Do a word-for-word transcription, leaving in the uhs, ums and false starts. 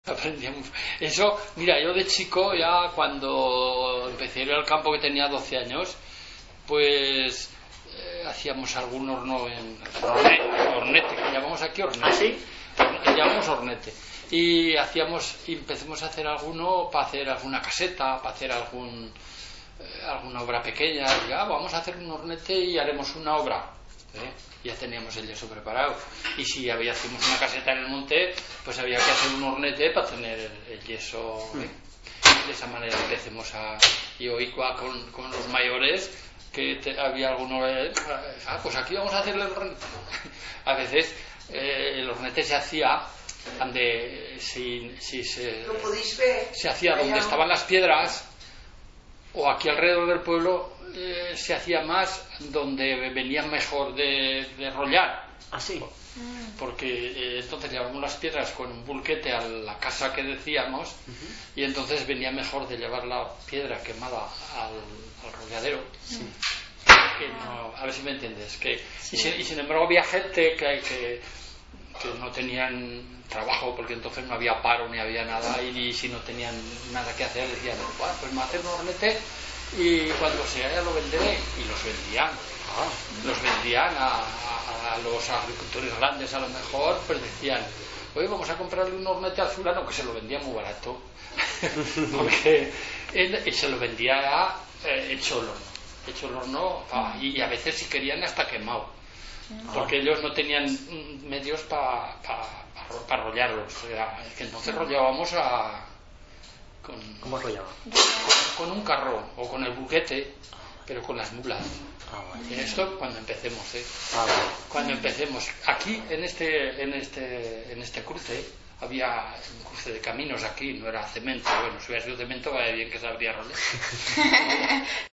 Aprendíamos. Eso, mira, yo de chico, ya cuando empecé a ir al campo, que tenía doce años, pues eh, hacíamos algún horno en hornete, hornete, que llamamos aquí hornete. ¿Ah, sí? Le llamamos hornete. Y hacíamos, y empezamos a hacer alguno para hacer alguna caseta, para hacer algún eh, alguna obra pequeña. Y, ah, vamos a hacer un hornete y haremos una obra. ¿eh? Ya teníamos el yeso preparado, y si había hacíamos una caseta en el monte, pues había que hacer un hornete para tener el, el yeso, ¿eh? De esa manera empecemos a... y hoy con, con los mayores que te, había alguno, eh, ah, pues aquí vamos a hacer el hornete. A veces eh, el hornete se hacía donde si, si se, ¿Lo podéis ver? se hacía donde estaban las piedras, o aquí alrededor del pueblo eh, se hacía más donde venían mejor de, de rollar. ¿Ah, sí? Porque eh, entonces llevábamos las piedras con un bulquete a la casa que decíamos, uh-huh. Y entonces venía mejor de llevar la piedra quemada al, al rolladero. Sí. Que no, a ver si me entiendes. Que, sí. y, sin, y sin embargo había gente que, que, que no tenían trabajo, porque entonces no había paro ni había nada, y, y si no tenían nada que hacer decían, bueno, pues me hacen un hornete y cuando sea lo venderé, y los vendían. Ah, los vendían a, a, a los agricultores grandes, a lo mejor, pues decían, oye, vamos a comprarle un hornete al fulano, que se lo vendía muy barato. Porque él, él se lo vendía eh, hecho el horno, hecho el horno, ah, y a veces si querían hasta quemado, porque ellos no tenían medios para pa, pa, pa rollarlos. Era, que entonces rollábamos a con, ¿Cómo rollaba? Con, con un carro o con el buquete, pero con las mulas. Ah, bueno. Y esto cuando empecemos, ¿eh? Ah, bueno. Cuando empecemos. Aquí en este en este en este cruce había un cruce de caminos aquí, no era cemento. Bueno, si hubiera sido cemento, vaya bien que sabría rolar.